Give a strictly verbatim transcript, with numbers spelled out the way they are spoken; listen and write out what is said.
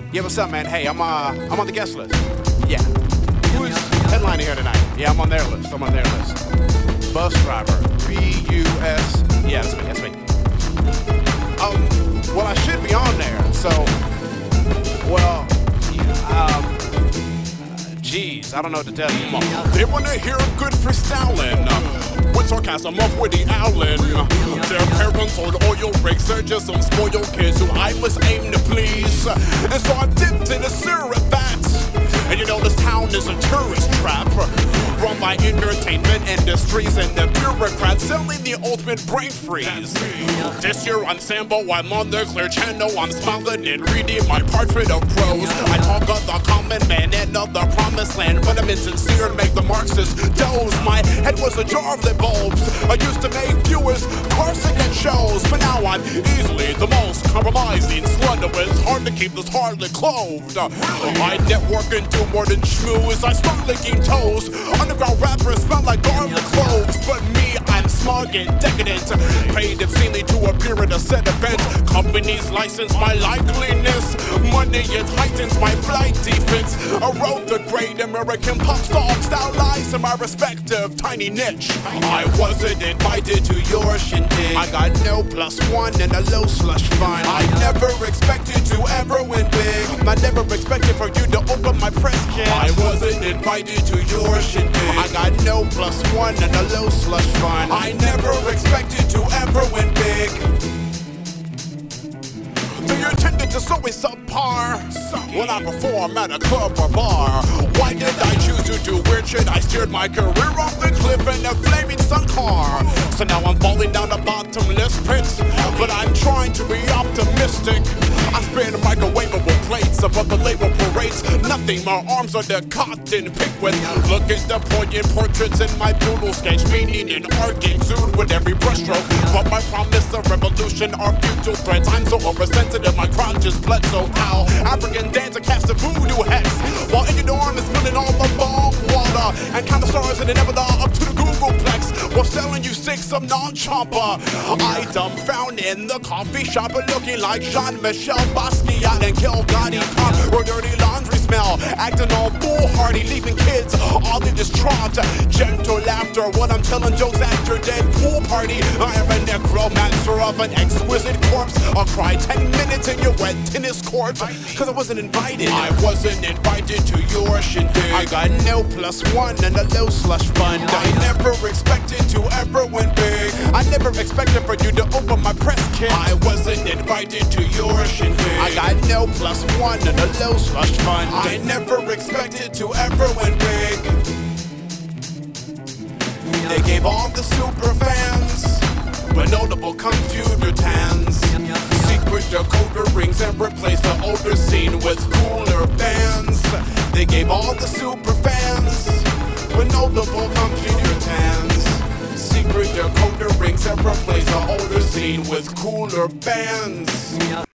Yeah, what's up, man? Hey, I'm uh, I'm on the guest list. Yeah. Who is headlining here tonight? Yeah, I'm on their list. I'm on their list. Bus driver. B U S. Yeah, that's me. That's me. Um, well, I should be on there. So, well, um, geez, I don't know what to tell you. They wanna hear good freestyling uh, with sarcasm of Woody Allen. Their parents old oil rigs, they're just some spoiled kids who I must aim to please. And so I dipped in a syrup vats. And you know this town is a tourist trap, run by entertainment industries and the bureaucrats selling the ultimate brain freeze. This year I'm Sambo, I'm on the clear channel, I'm smiling and reading my portrait of prose. I talk of the common man and of the promised land, but I'm insincere and make the Marxists doze. My head was a jar of lip bulbs. I used to make viewers Carson at shows, but now I'm easily the most compromising slut. It's hard to keep this hardly clothed. I network and do more than schmooze. I start licking toes. Underground rappers smell like garlic cloves, but me, I'm smug and decadent. Paid obscenely to appear at a set event. Companies license my likeliness. Money it heightens my flight defense. I wrote the great American pop star style lies in my respective tiny niche. I wasn't invited to your shindig. I got no plus one and a low slush fund. I never expected to ever win big. I never expected for you to open my press kit. I wasn't invited to your shindig. I got no plus one and a low slush fund. I never expected to ever win big. The attendance is always subpar when I perform at a club or bar. Why did I choose to do weird shit? I steered my career off the cliff in a flaming sun car. So now I'm falling down the bottomless pit, but I'm trying to be optimistic. I spin microwavable plates above the label parades. Nothing, my arms are the cotton picked with. Look at the poignant portraits in my doodle sketch, meaning an art exude with every brushstroke. But my promise of revolution are futile threats. I'm so oversensitive, my crotch is bled so foul. African dancer cast a voodoo hex, while in your dorm is spilling all the bomb water. And count the stars and the nebula up to the Googleplex, while selling you six of non-chomper. I dumbfound in the coffee shop, looking like Jean-Michel Basquiat and Kill Gotti pop or dirty laundry smell, acting all foolhardy, leaving kids all in distraught. Gentle laughter when I'm telling jokes at your dead pool party. I am a necromancer of an exquisite corpse. I'll cry ten minutes in your wet tennis court, cause I wasn't invited. I wasn't invited to your shindig. I got no plus one and a low slush fund. I never expected to ever win big. I never expected for you to open my press kit. I wasn't invited to your shindig. I got no plus one and a low slush fund. I never expected to ever win big. They gave all the super fans but notable computer tans, secret decoder rings, and replaced the older scene with cooler bands. They gave all the super fans with notable computer tans, secret decoder rings, and replaced the older scene with cooler bands.